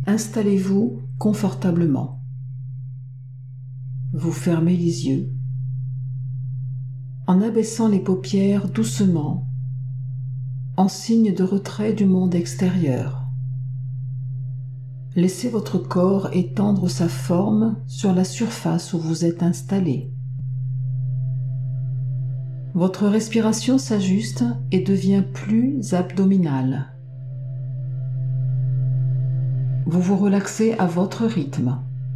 Installez-vous confortablement. Vous fermez les yeux. En abaissant les paupières doucement, en signe de retrait du monde extérieur. Laissez votre corps étendre sa forme sur la surface où vous êtes installé. Votre respiration s'ajuste et devient plus abdominale. Vous vous relaxez à votre rythme.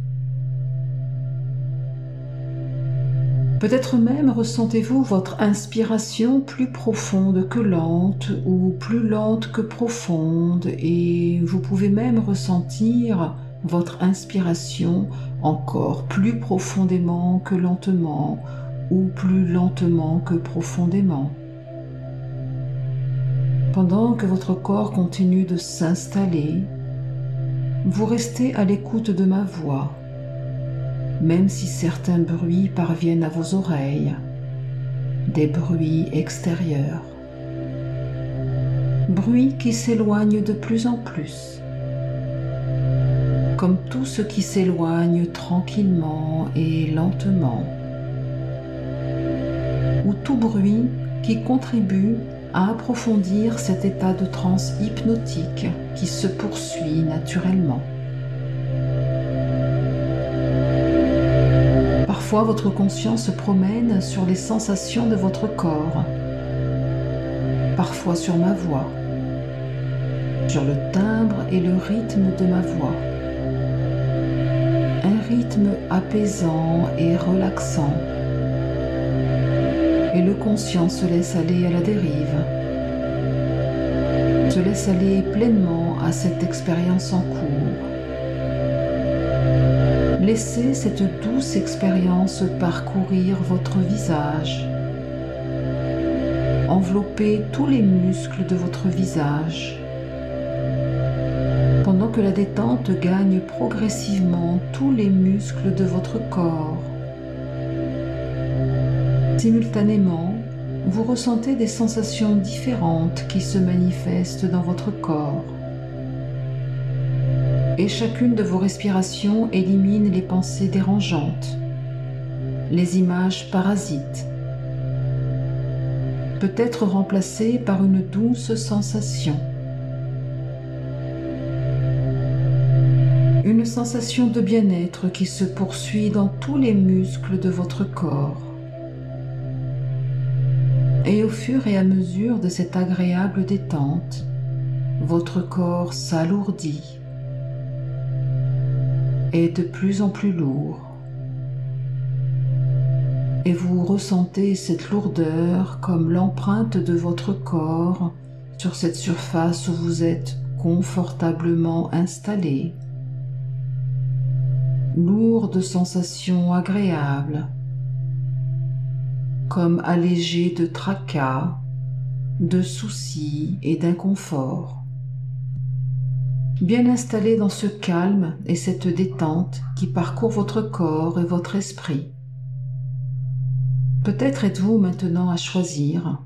Peut-être même ressentez-vous votre inspiration plus profonde que lente ou plus lente que profonde, et vous pouvez même ressentir votre inspiration encore plus profondément que lentement ou plus lentement que profondément. Pendant que votre corps continue de s'installer, vous restez à l'écoute de ma voix, même si certains bruits parviennent à vos oreilles, des bruits extérieurs, bruits qui s'éloignent de plus en plus, comme tout ce qui s'éloigne tranquillement et lentement, ou tout bruit qui contribue à approfondir cet état de transe hypnotique qui se poursuit naturellement. Parfois, votre conscience se promène sur les sensations de votre corps, parfois sur ma voix, sur le timbre et le rythme de ma voix. Un rythme apaisant et relaxant. Et le conscient se laisse aller à la dérive, se laisse aller pleinement à cette expérience en cours. Laissez cette douce expérience parcourir votre visage, envelopper tous les muscles de votre visage, pendant que la détente gagne progressivement tous les muscles de votre corps. Simultanément, vous ressentez des sensations différentes qui se manifestent dans votre corps. Et chacune de vos respirations élimine les pensées dérangeantes, les images parasites, peut être remplacées par une douce sensation. Une sensation de bien-être qui se poursuit dans tous les muscles de votre corps. Et au fur et à mesure de cette agréable détente, votre corps s'alourdit, est de plus en plus lourd, et vous ressentez cette lourdeur comme l'empreinte de votre corps sur cette surface où vous êtes confortablement installé. Lourde sensation agréable, comme allégé de tracas, de soucis et d'inconfort. Bien installé dans ce calme et cette détente qui parcourt votre corps et votre esprit. Peut-être êtes-vous maintenant à choisir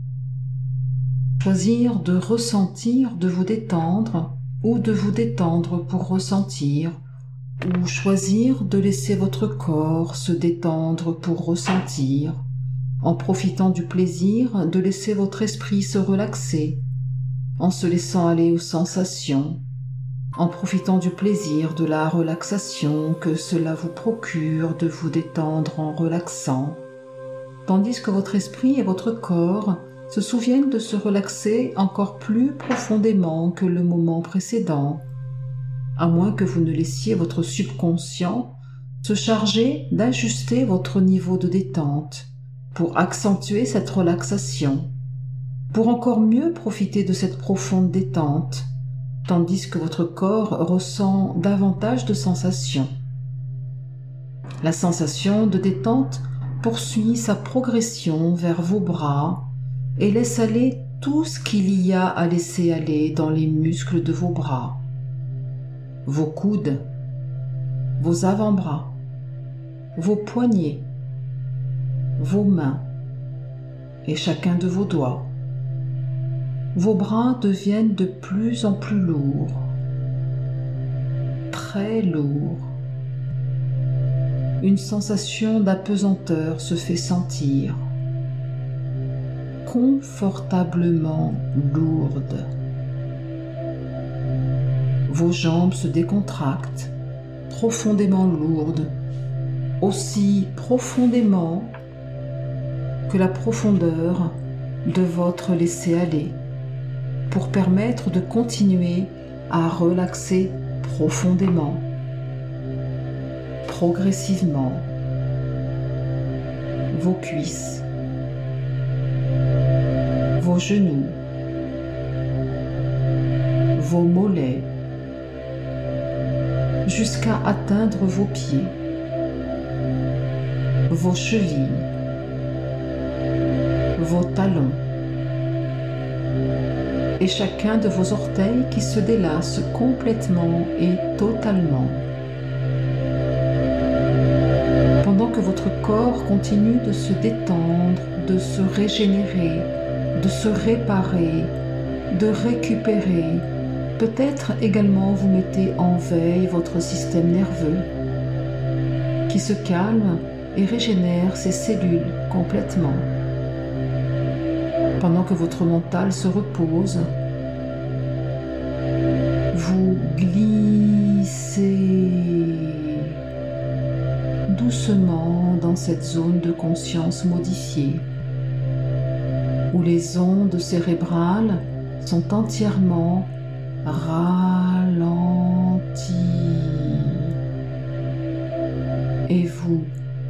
de ressentir, de vous détendre, ou de vous détendre pour ressentir, ou choisir de laisser votre corps se détendre pour ressentir, en profitant du plaisir de laisser votre esprit se relaxer, en se laissant aller aux sensations, en profitant du plaisir de la relaxation que cela vous procure de vous détendre en relaxant, tandis que votre esprit et votre corps se souviennent de se relaxer encore plus profondément que le moment précédent, à moins que vous ne laissiez votre subconscient se charger d'ajuster votre niveau de détente pour accentuer cette relaxation, pour encore mieux profiter de cette profonde détente, tandis que votre corps ressent davantage de sensations. La sensation de détente poursuit sa progression vers vos bras et laisse aller tout ce qu'il y a à laisser aller dans les muscles de vos bras, vos coudes, vos avant-bras, vos poignets, vos mains et chacun de vos doigts. Vos bras deviennent de plus en plus lourds. très lourd. Une sensation d'apesanteur se fait sentir, confortablement lourde. Vos jambes se décontractent, profondément lourdes, aussi profondément que la profondeur de votre laisser-aller, pour permettre de continuer à relaxer profondément, progressivement, vos cuisses, vos genoux, vos mollets, jusqu'à atteindre vos pieds, vos chevilles, vos talons, et chacun de vos orteils qui se délasse complètement et totalement. Pendant que votre corps continue de se détendre, de se régénérer, de se réparer, de récupérer, peut-être également vous mettez en veille votre système nerveux qui se calme et régénère ses cellules complètement. Pendant que votre mental se repose, vous glissez doucement dans cette zone de conscience modifiée, où les ondes cérébrales sont entièrement ralenties et vous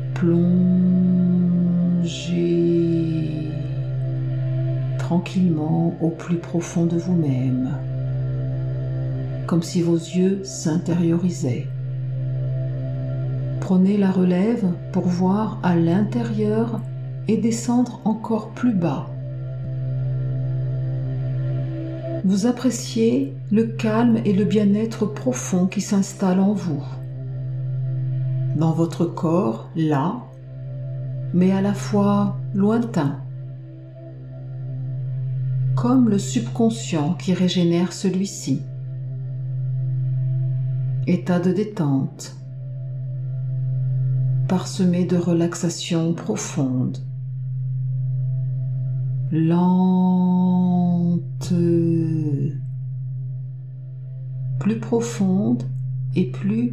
plongez tranquillement au plus profond de vous-même, comme si vos yeux s'intériorisaient. Prenez la relève pour voir à l'intérieur et descendre encore plus bas. Vous appréciez le calme et le bien-être profond qui s'installe en vous, dans votre corps, là, mais à la fois lointain, comme le subconscient qui régénère celui-ci. État de détente, parsemé de relaxation profonde, lente, plus profonde et plus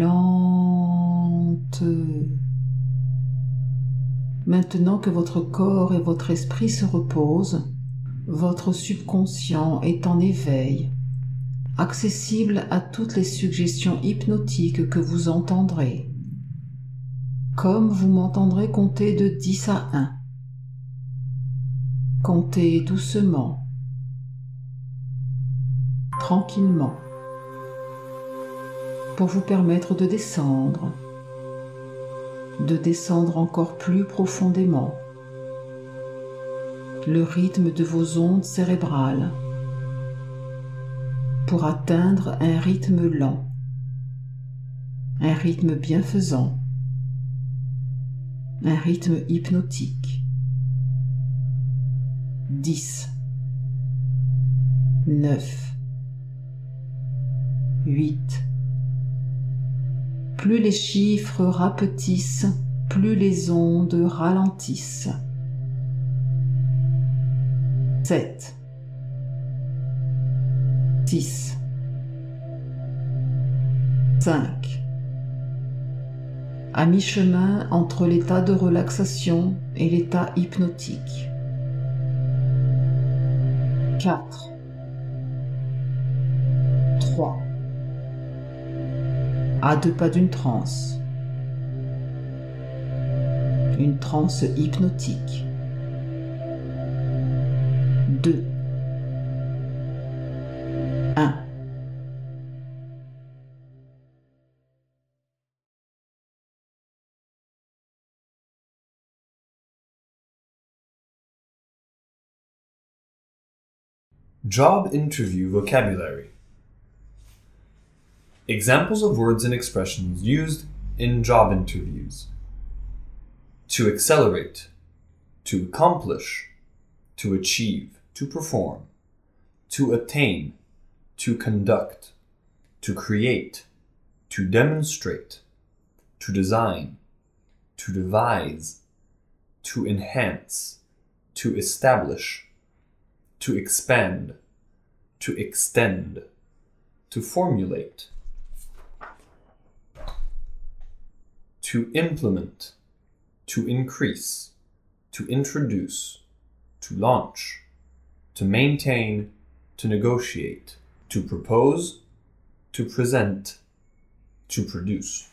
lente. Maintenant que votre corps et votre esprit se reposent, votre subconscient est en éveil, accessible à toutes les suggestions hypnotiques que vous entendrez. Comme vous m'entendrez compter de 10 à 1. Comptez doucement, tranquillement, pour vous permettre de descendre encore plus profondément. Le rythme de vos ondes cérébrales pour atteindre un rythme lent, un rythme bienfaisant, un rythme hypnotique. 10, 9, 8. Plus les chiffres rapetissent, plus les ondes ralentissent. 7, 6, 5. À mi-chemin entre l'état de relaxation et l'état hypnotique. 4, 3. À 2 pas d'une transe. Une transe hypnotique. 2, 1. Job interview vocabulary. Examples of words and expressions used in job interviews. To accelerate, to accomplish, to achieve, to perform, to attain, to conduct, to create, to demonstrate, to design, to devise, to enhance, to establish, to expand, to extend, to formulate, to implement, to increase, to introduce, to launch, to maintain, to negotiate, to propose, to present, to produce.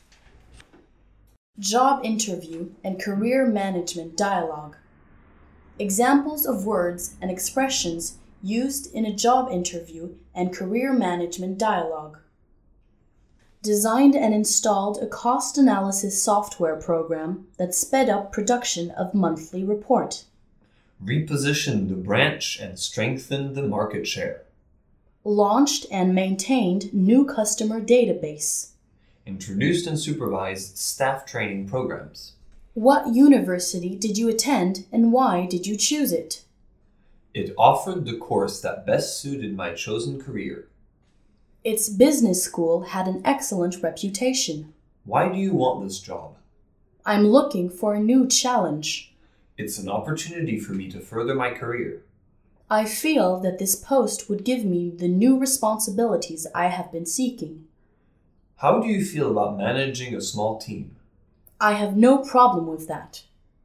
Job interview and career management dialogue. Examples of words and expressions used in a job interview and career management dialogue. Designed and installed a cost analysis software program that sped up production of monthly report. Repositioned the branch and strengthened the market share. Launched and maintained new customer database. Introduced and supervised staff training programs. What university did you attend and why did you choose it? It offered the course that best suited my chosen career. Its business school had an excellent reputation. Why do you want this job? I'm looking for a new challenge. It's an opportunity for me to further my career. I feel that this post would give me the new responsibilities I have been seeking. How do you feel about managing a small team? I have no problem with that.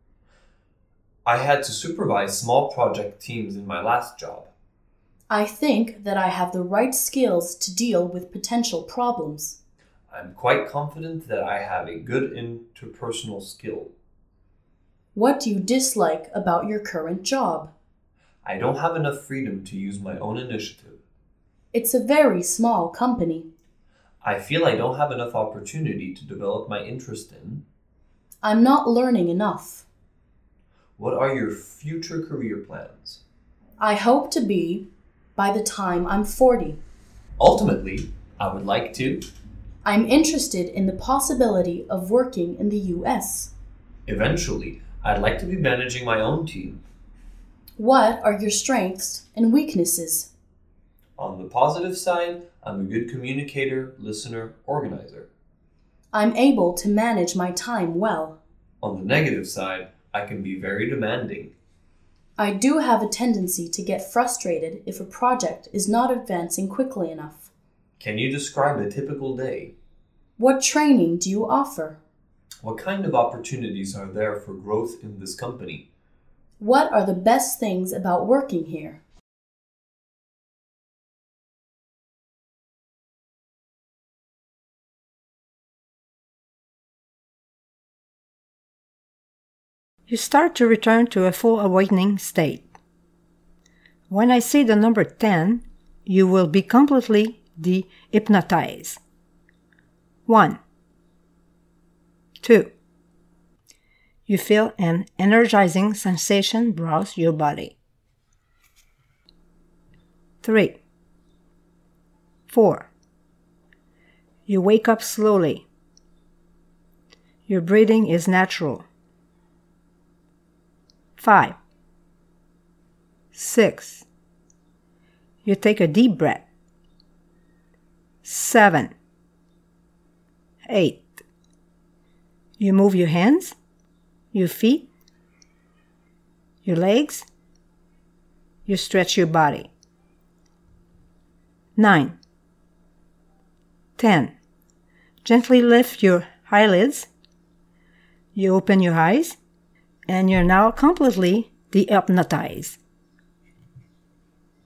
I had to supervise small project teams in my last job. I think that I have the right skills to deal with potential problems. I'm quite confident that I have a good interpersonal skill. What do you dislike about your current job? I don't have enough freedom to use my own initiative. It's a very small company. I feel I don't have enough opportunity to develop my interest in. I'm not learning enough. What are your future career plans? I hope to be by the time I'm 40. Ultimately, I would like to. I'm interested in the possibility of working in the US. Eventually, I'd like to be managing my own team. What are your strengths and weaknesses? On the positive side, I'm a good communicator, listener, organizer. I'm able to manage my time well. On the negative side, I can be very demanding. I do have a tendency to get frustrated if a project is not advancing quickly enough. Can you describe a typical day? What training do you offer? What kind of opportunities are there for growth in this company? What are the best things about working here? You start to return to a full awakening state. When I say the number 10, you will be completely de-hypnotized. 1, 2. You feel an energizing sensation browse your body. 3, 4. You wake up slowly. Your breathing is natural. 5, 6. You take a deep breath. 7, 8. You move your hands, your feet, your legs. You stretch your body. 9, 10. Gently lift your eyelids. You open your eyes, and you're now completely de-hypnotized.